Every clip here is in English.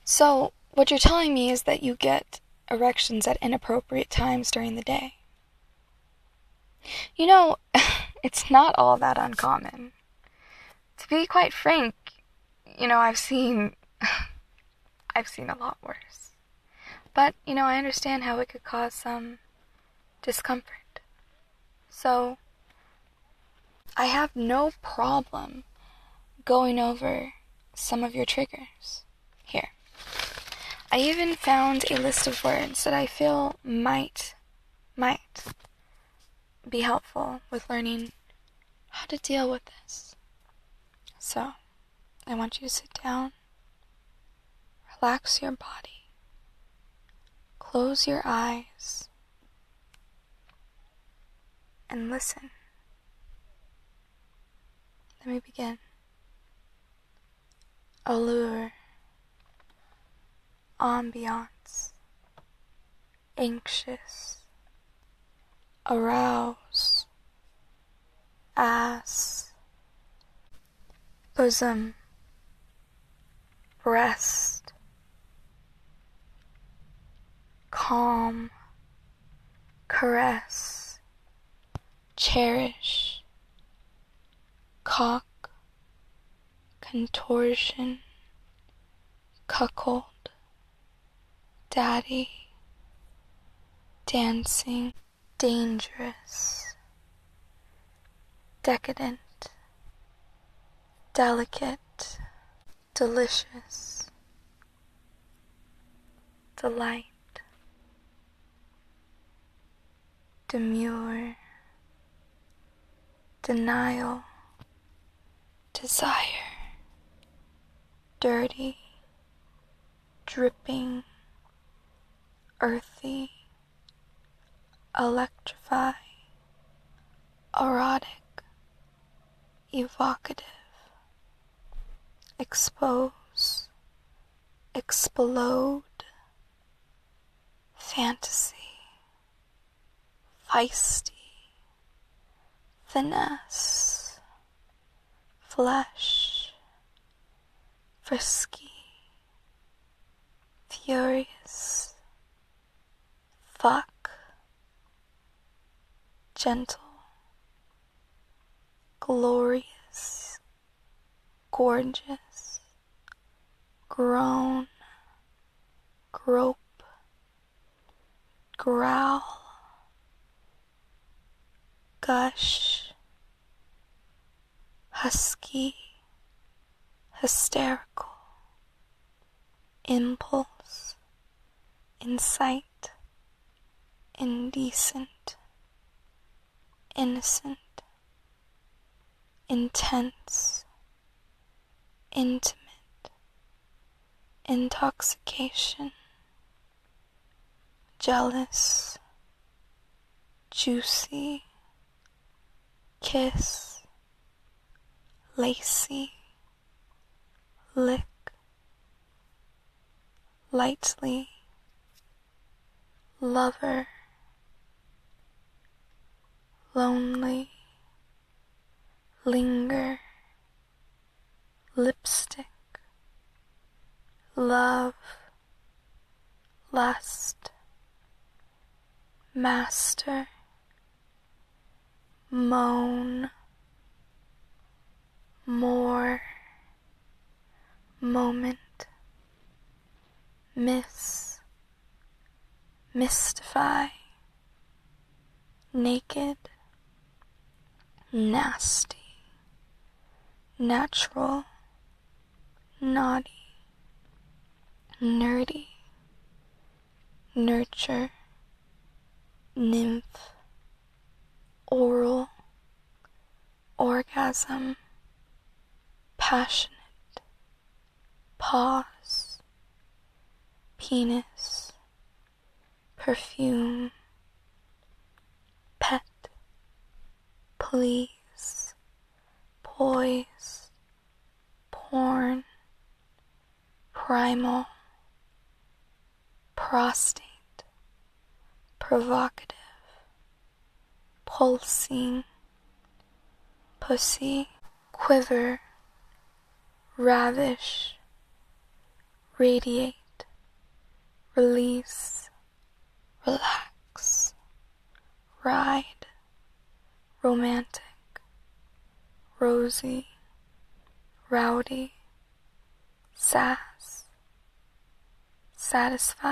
So, what you're telling me is that you get erections at inappropriate times during the day. You know, it's not all that uncommon. To be quite frank, I've seen a lot worse. But, I understand how it could cause some discomfort. So, I have no problem going over some of your triggers. Here. I even found a list of words that I feel might be helpful with learning how to deal with this. So, I want you to sit down, relax your body, close your eyes, and listen. Let me begin. Allure, ambiance, anxious, arouse, ass, bosom, breast, calm, caress, cherish, cock, contortion, cuckold, daddy, dancing, dangerous, decadent, delicate, delicious, delight, demure, denial, desire, dirty, dripping, earthy, electrify, erotic, evocative, expose, explode, fantasy, feisty, finesse, flesh, frisky, furious, fuck, gentle, glorious, gorgeous, groan, grope, growl, gush, husky, hysterical, impulse, incite, indecent, innocent, intense, intimate, intoxication, jealous, juicy, kiss, lacy, lick, lightly, lover, lonely, linger, lipstick, love, lust, master, moan, more, moment, miss, mystify, naked, nasty, natural, naughty, nerdy, nurture, nymph, oral, orgasm, passionate, pause, penis, perfume, pet, please, poise, porn, primal, prostate, provocative, pulsing, pussy, quiver, ravish, radiate, release, relax, ride, romantic, rosy, rowdy, sass, satisfy,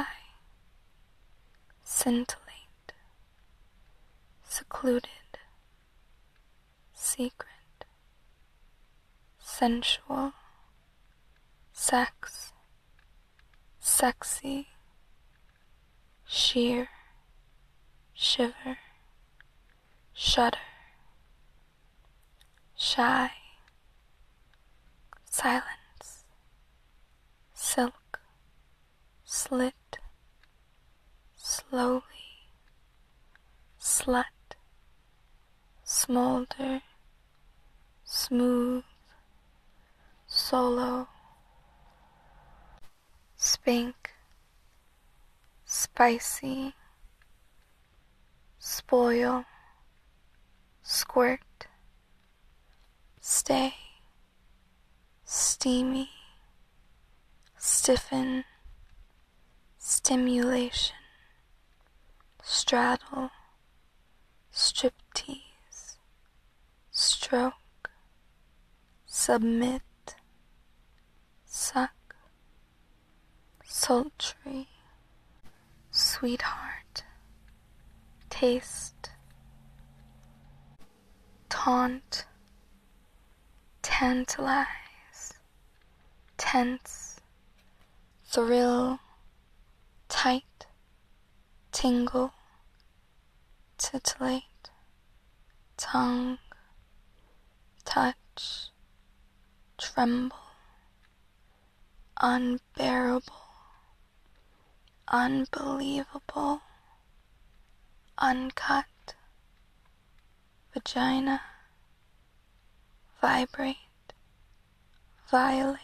scintillate, secluded, secret, sensual, sex, sexy, sheer, shiver, shudder, shy, silence, silk, slit, slowly, slut, smolder, smooth, solo, spank, spicy, spoil, squirt, stay, steamy, stiffen, stimulation, straddle, striptease, stroke, submit, suck, sultry, sweetheart, taste, taunt, tantalize, tense, thrill, tight, tingle, titillate, tongue, touch, tremble, unbearable, unbelievable, uncut, vagina, vibrate, violate,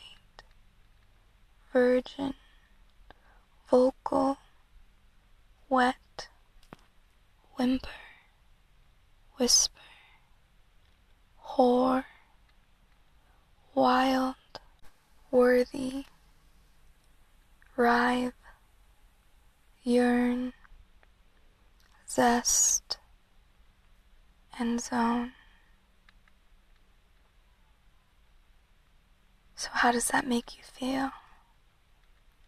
virgin, vocal, wet, whimper, whisper, whore, wild, worthy, writhe, yearn, zest, and zone. So how does that make you feel?